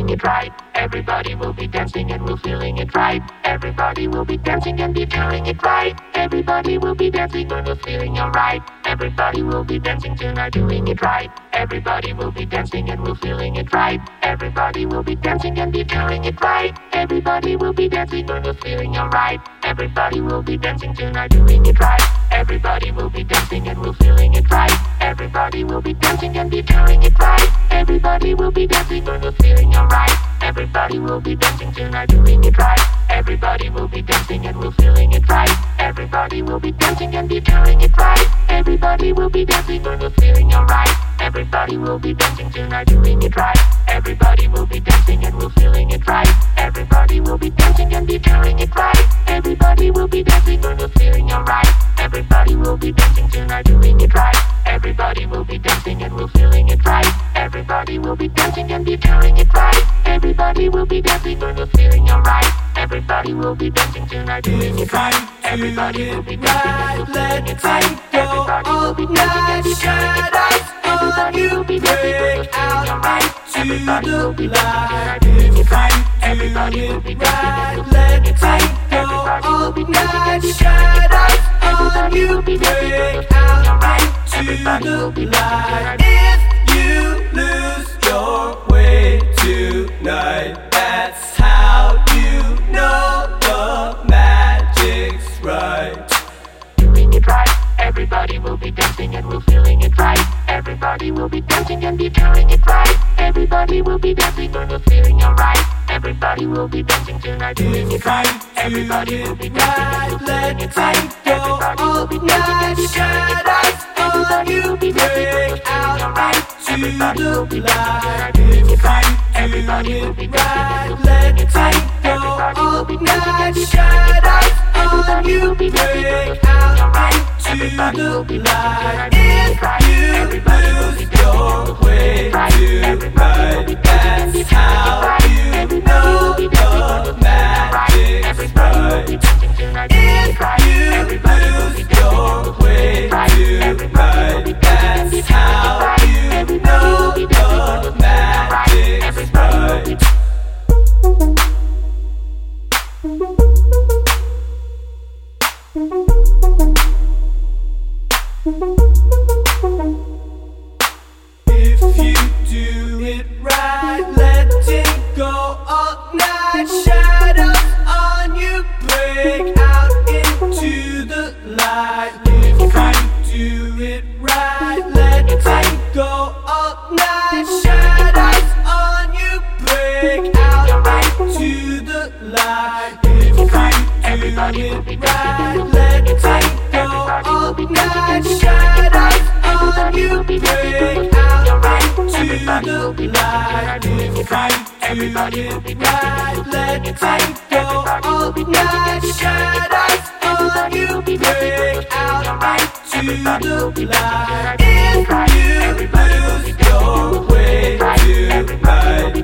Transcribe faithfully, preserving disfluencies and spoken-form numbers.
doing it right. Everybody will be dancing and we're feeling it right. Everybody will be dancing and be feeling it right. Everybody will be dancing and we're feeling alright. Everybody will be dancing tonight, doing it right. Everybody will be dancing and we're feeling it right. Everybody will be dancing and be feeling it right. Everybody will be dancing and we're feeling alright. Everybody will be dancing tonight, doing it right. Everybody will be dancing and we're feeling it right. Everybody will be dancing and be feeling it right. Everybody will be dancing and we're feeling alright. Everybody will be dancing tonight, doing it right. Everybody will be dancing and we're feeling it right. Everybody will be dancing and be feeling it right. Everybody will be dancing and we're feeling alright. Everybody will be dancing tonight, doing it right. Everybody will be dancing and we're feeling it right. Everybody will be dancing and be feeling it right. Everybody will be dancing and we're feeling alright. Everybody will be dancing tonight, doing it right. Everybody will be dancing and we're feeling it right. Everybody will be dancing and be feeling it right. Everybody will be dancing and we're feeling alright. Everybody will be dancing tonight, doing it right. Everybody will be dancing and we're feeling it right. Everybody will be dancing and be feeling it right. Everybody will be dancing and we're feeling alright. Everybody will be dancing tonight, doing it right. Everybody will be dancing and we're feeling it right. Everybody will be dancing and be feeling it right. Everybody will be dancing and we're feeling alright. Everybody will be dancing tonight. If you lose your way tonight, that's how you know the magic's right. Doing it right. Everybody will be dancing and we're feeling it right. Everybody will be dancing and be feeling it right. Everybody will be dancing and we're feeling alright. Everybody will be dancing tonight, doing it right. Everybody will be dancing and we're feeling it right. Everybody will be dancing and be feeling it right. Everybody will be dancing and we're feeling alright. Everybody will be dancing tonight, doing it right. Everybody will be dancing and we're feeling it right. Everybody will be dancing and be feeling it right. Everybody will be dancing and we're feeling alright. Everybody will be dancing tonight, doing it right. Everybody will be dancing and we're feeling it right. Everybody will be dancing and be feeling it right. Everybody will be dancing and we're feeling alright. Everybody will be dancing tonight, doing it right. Everybody will be dancing and we're feeling it right. Everybody will be dancing and be feeling it right. Everybody will be dancing and we're feeling alright. Everybody will be dancing. If you do it right, let it go all night. Shadows on you break out into the light. If you do it right, let it go all night. Shadows on you break out into the light. If you do it right, let it go all night. Shadows on you break out into the light. If you do it right, let it go all night. Shadows on you break out into the light. If you lose your way tonight,